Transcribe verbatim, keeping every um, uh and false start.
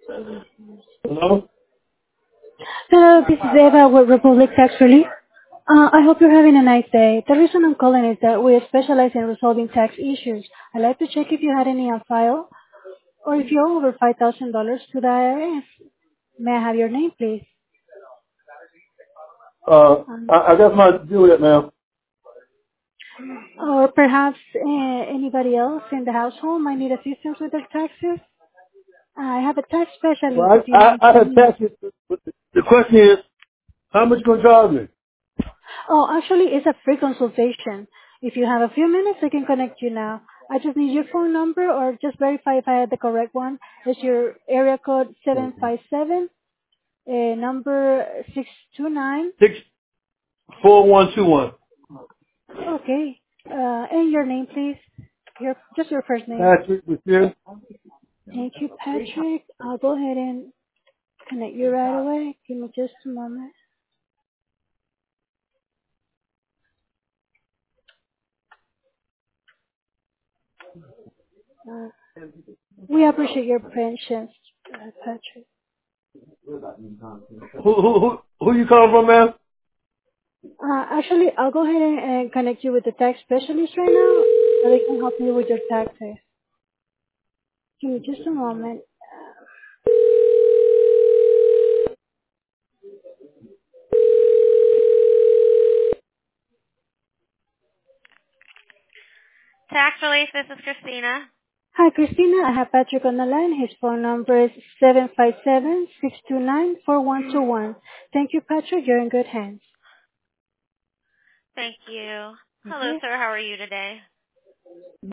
Hello? Hello, this is Eva with Republic Tax Relief. Uh, I hope you're having a nice day. The reason I'm calling is that we specialize in resolving tax issues. I'd like to check if you had any on file or if you owe over five thousand dollars to the I R S. May I have your name, please? Uh, Um, I, I got my Juliet now. or perhaps uh, anybody else in the household might need assistance with their taxes. I have a tax Well, specialist if I, you I, want I to had meet. taxes. But the the question is, how much you gonna charge me? Oh, actually, it's a free consultation. If you have a few minutes, I can connect you now. I just need your phone number or just verify if I had the correct one. It's your area code seven five seven, uh, number six two nine. Six four one two one. Okay. Uh, and your name, please. Your just your first name. Patrick was here. Thank you, Patrick. I'll go ahead and connect you right away. Give me just a moment. Uh, we appreciate your patience, uh, Patrick. Who who who who you calling from, man? Uh, actually, I'll go ahead and, and connect you with the tax specialist right now so they can help you with your taxes. Give me just a moment. Tax Relief, this is Christina. Hi, Christina. I have Patrick on the line. His phone number is seven five seven, six two nine, four one two one. Thank you, Patrick. You're in good hands. Thank you. Hello, Okay? sir. How are you today?